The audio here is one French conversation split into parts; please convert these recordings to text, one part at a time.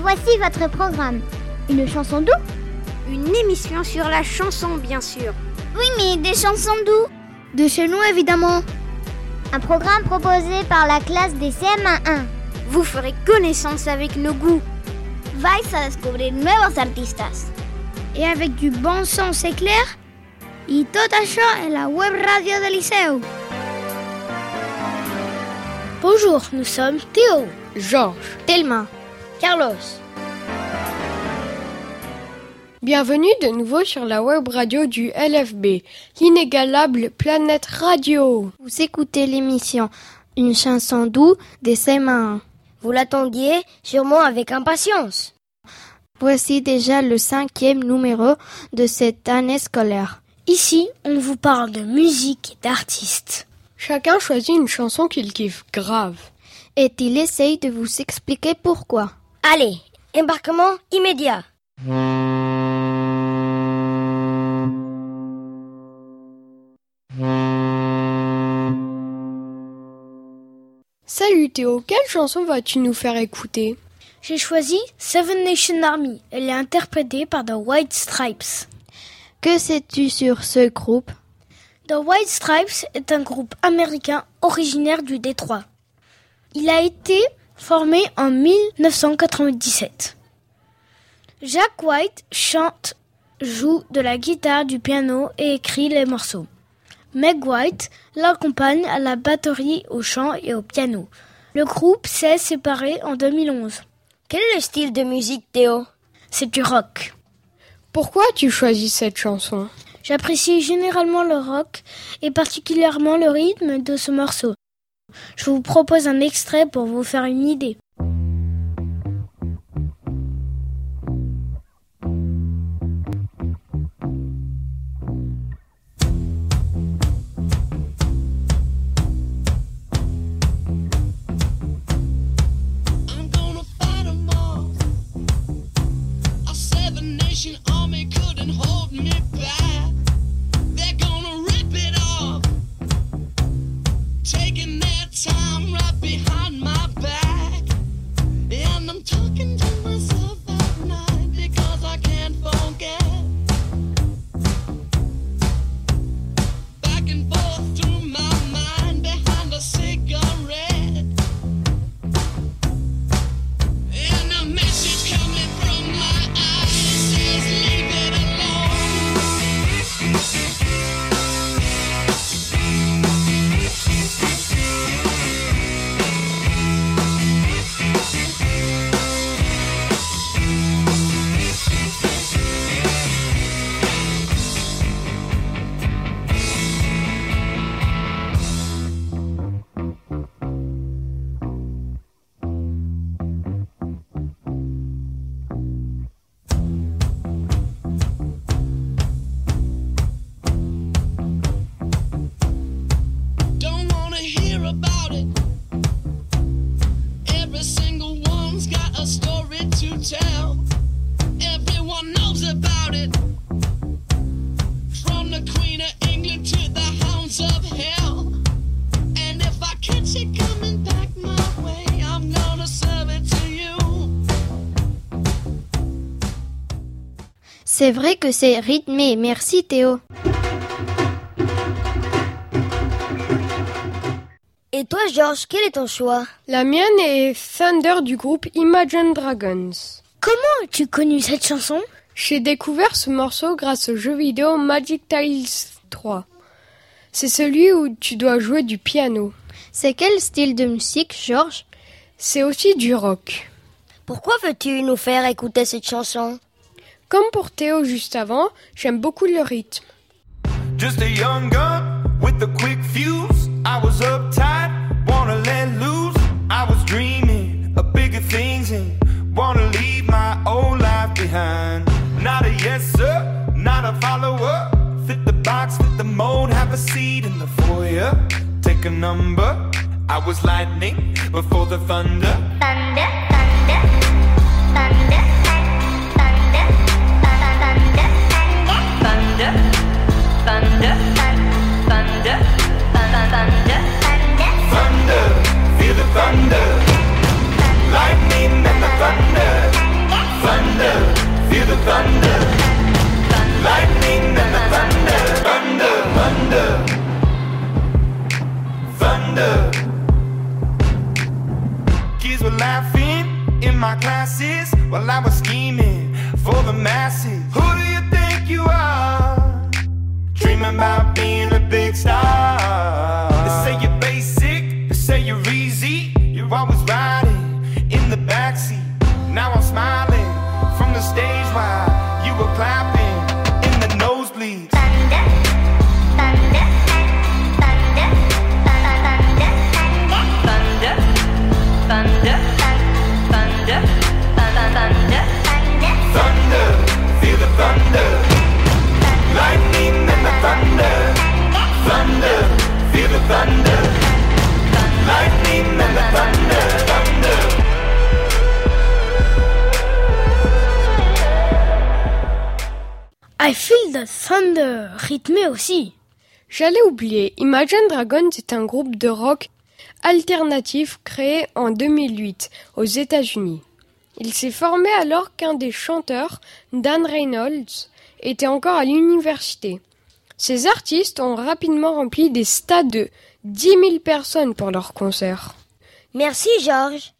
voici votre programme. Une chanson d'où? Une émission sur la chanson, bien sûr. Oui, mais des chansons d'où? De chez nous, évidemment. Un programme proposé par la classe des CM1. Vous ferez connaissance avec nos goûts. Vais a descobrir nuevos artistas. Et avec du bon son, c'est clair? I tot això est la web radio de Liceu. Bonjour, nous sommes Théo, Georges, Thelma, Carlos. Bienvenue de nouveau sur la web radio du LFB, l'inégalable Planète Radio. Vous écoutez l'émission Une chanson d'où des CM1. Vous l'attendiez sûrement avec impatience. Voici déjà le 5e numéro de cette année scolaire. Ici, on vous parle de musique et d'artistes. Chacun choisit une chanson qu'il kiffe grave. Et il essaye de vous expliquer pourquoi. Allez, embarquement immédiat. Salut Théo, quelle chanson vas-tu nous faire écouter? J'ai choisi Seven Nation Army. Elle est interprétée par The White Stripes. Que sais-tu sur ce groupe? The White Stripes est un groupe américain originaire du Détroit. Il a été formé en 1997. Jack White chante, joue de la guitare, du piano et écrit les morceaux. Meg White l'accompagne à la batterie, au chant et au piano. Le groupe s'est séparé en 2011. Quel est le style de musique, Théo? C'est du rock. Pourquoi as-tu choisi cette chanson? J'apprécie généralement le rock et particulièrement le rythme de ce morceau. Je vous propose un extrait pour vous faire une idée. C'est vrai que c'est rythmé. Merci Théo. Et toi, Georges, quel est ton choix? La mienne est Thunder du groupe Imagine Dragons. Comment as-tu connu cette chanson? J'ai découvert ce morceau grâce au jeu vidéo Magic Tiles 3. C'est celui où tu dois jouer du piano. C'est quel style de musique, Georges? C'est aussi du rock. Pourquoi veux-tu nous faire écouter cette chanson? Comme pour Théo juste avant, j'aime beaucoup le rythme. Just a young gun with a quick fuse. I was uptight, wanna let loose. I was dreaming of bigger things and wanna leave my old life behind. Not a yes sir, not a follower. Fit the box, fit the mold, have a seat in the foyer. Take a number. I was lightning before the thunder. Thunder, thunder, thunder, thunder, thunder, thunder, thunder, thunder, thunder, thunder, Thunder, feel the thunder. Lightning and the thunder. about being a big star. They say you're basic, they say you're easy. You're always riding in the backseat. Now I'm smiling from the stage while you were clapping in the nosebleeds. Thunder, thunder, thunder, thunder, thunder, thunder, thunder, thunder, thunder, feel the thunder, lightning and the thunder, thunder, feel the thunder, lightning and the thunder, thunder. I feel the thunder, rythmé aussi. J'allais oublier, Imagine Dragons est un groupe de rock alternatif créé en 2008 aux États-Unis. Il s'est formé alors qu'un des chanteurs, Dan Reynolds, était encore à l'université. Ces artistes ont rapidement rempli des stades de 10 000 personnes pour leurs concerts. Merci Georges.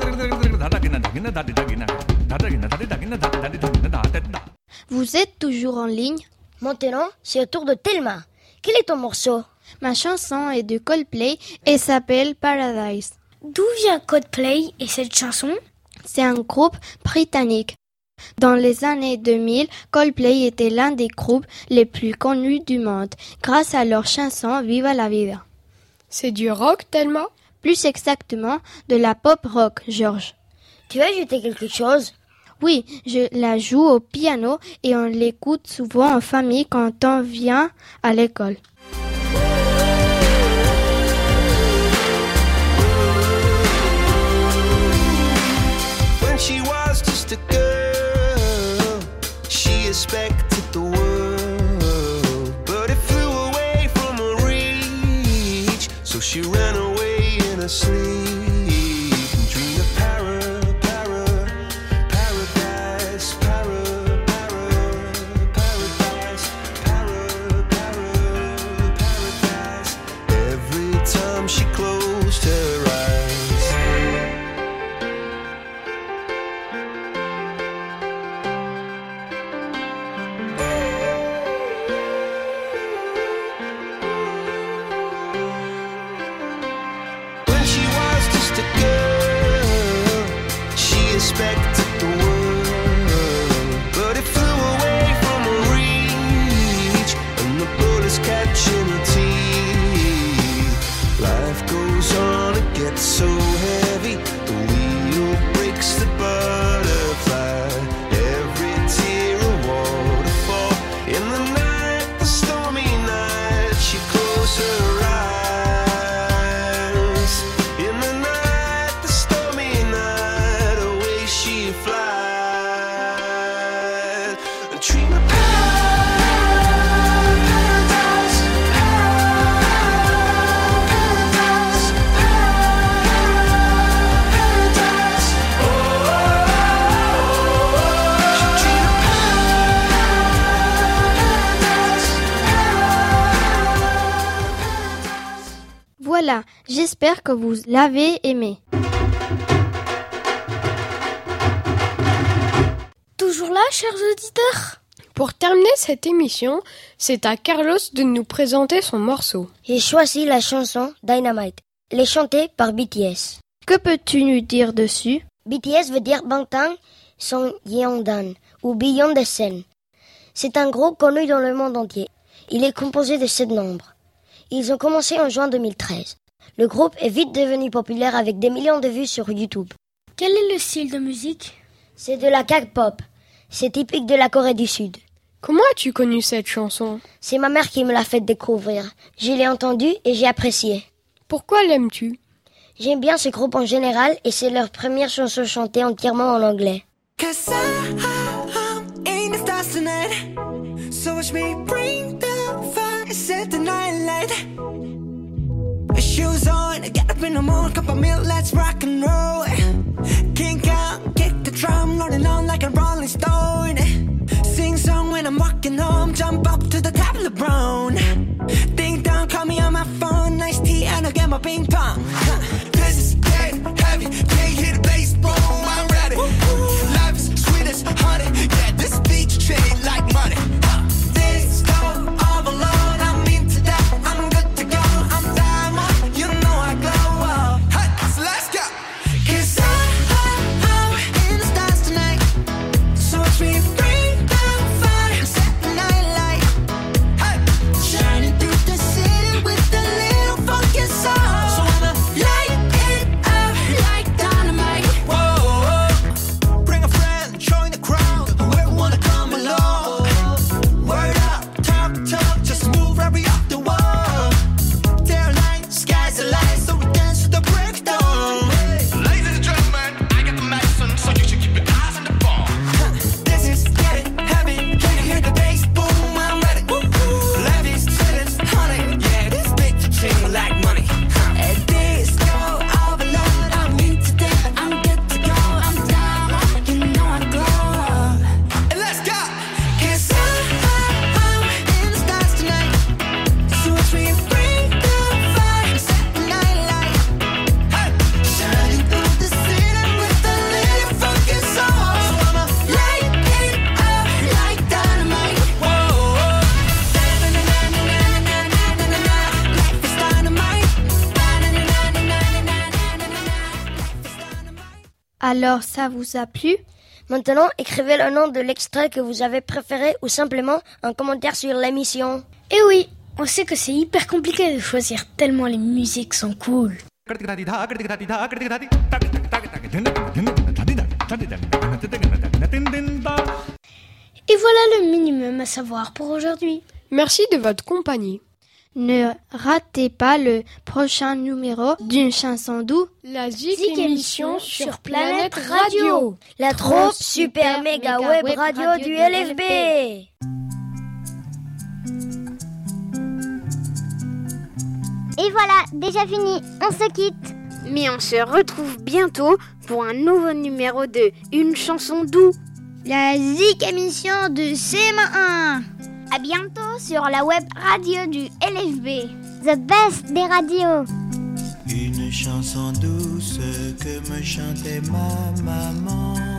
Vous êtes toujours en ligne? Maintenant, c'est au tour de Thelma. Quel est ton morceau? Ma chanson est de Coldplay et s'appelle Paradise. D'où vient Coldplay et cette chanson? C'est un groupe britannique. Dans les années 2000, Coldplay était l'un des groupes les plus connus du monde, grâce à leur chanson Viva la Vida. C'est du rock, Thelma? Plus exactement, de la pop rock, Georges. Tu as ajouté quelque chose? Oui, je la joue au piano et on l'écoute souvent en famille quand on vient à l'école. When she was just a girl, she expected the world, but it flew away from her reach, so she ran away in her sleep. Voilà, j'espère que vous l'avez aimé. Toujours là, chers auditeurs? Pour terminer cette émission, c'est à Carlos de nous présenter son morceau. J'ai choisi la chanson Dynamite. Elle est chantée par BTS. Que peux-tu nous dire dessus? BTS veut dire Bangtan Sonyeondan ou Beyond the Sun. C'est un groupe connu dans le monde entier. Il est composé de 7 membres. Ils ont commencé en juin 2013. Le groupe est vite devenu populaire avec des millions de vues sur YouTube. Quel est le style de musique? C'est de la K-pop. C'est typique de la Corée du Sud. Comment as-tu connu cette chanson? C'est ma mère qui me l'a fait découvrir. Je l'ai entendue et j'ai apprécié. Pourquoi l'aimes-tu? J'aime bien ce groupe en général et c'est leur première chanson chantée entièrement en anglais. Set the night light. Shoes on, get up in the morning, cup of milk, let's rock and roll. Kink out, kick the drum, rolling on like a rolling stone. Sing song when I'm walking home, jump up to the top of the brown. Ding dong, call me on my phone, nice tea and I'll get my ping pong. This is getting heavy, can't hear the bass, boom, I'm ready. Life is sweet as honey, yeah, this beach chain like money. This go all alone, I'm Alors ça vous a plu? Maintenant, écrivez le nom de l'extrait que vous avez préféré ou simplement un commentaire sur l'émission. Et oui, on sait que c'est hyper compliqué de choisir tellement les musiques sont cool. Et voilà le minimum à savoir pour aujourd'hui. Merci de votre compagnie. Ne ratez pas le prochain numéro d'une chanson douce. La Zik émission sur Planète Radio. La trop super méga web radio du LFB. Et voilà, déjà fini, on se quitte. Mais on se retrouve bientôt pour un nouveau numéro de Une chanson douce. La Zik émission de CM1. À bientôt sur la web radio du LFB. The best des radios. Une chanson douce que me chantait ma maman.